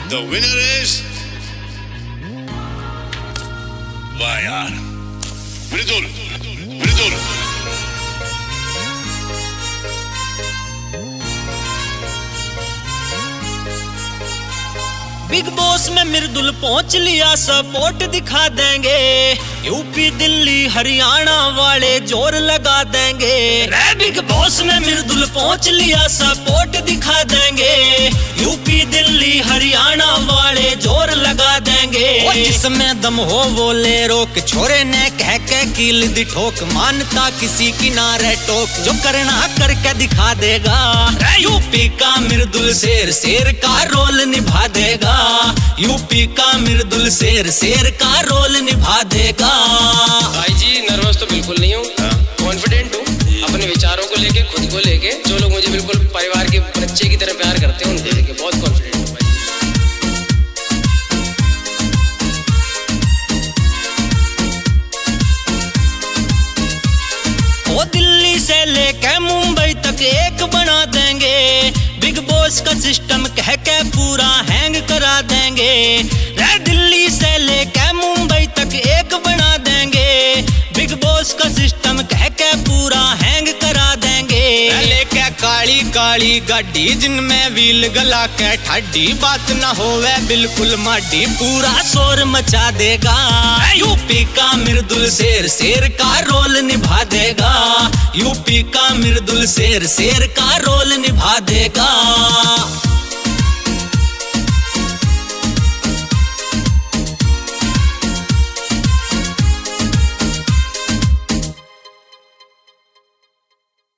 The winner is वाह यार, मृदुल मृदुल। Big boss में मृदुल पहुंच लिया, सपोर्ट दिखा देंगे। यूपी दिल्ली हरियाणा वाले जोर लगा देंगे। रे बिग बॉस में मृदुल पहुंच लिया, सपोर्ट दिखा देंगे। यूपी दिल्ली हरियाणा वाले जोर लगा देंगे। जिसमें दम हो वो ले रोक, छोरे ने कह के कील दी ठोक। मानता किसी की ना रह टोक, जो करना करके दिखा देगा। यूपी का मृदुल शेर, शेर का रोल निभा देगा। यूपी का मृदुल शेर, शेर का रोल निभा देगा। भाई जी नर्वस तो बिल्कुल नहीं हूँ, कॉन्फिडेंट हूँ अपने विचारों को लेके, खुद को लेके। जो लोग मुझे बिल्कुल परिवार के बच्चे की तरह प्यार करते हैं उनको लेके बहुत कॉन्फिडेंट हूँ भाई। वो दिल्ली से लेके मुंबई तक एक बना देंगे। बिग बॉस का सिस्टम कह के पूरा हैंग करा देंगे। रे दिल्ली से लेके मुंबई तक एक बना देंगे। बिग बॉस का सिस्टम कह के पूरा हैंग करा देंगे। लेके काली काली गाड़ी जिनमें व्हील गला के ठाडी, बात ना होवे बिल्कुल माडी, पूरा शोर मचा देगा। यूपी का मृदुल शेर, शेर का रोल निभा देगा। यूपी का मृदुल शेर, शेर का रोल निभा देगा।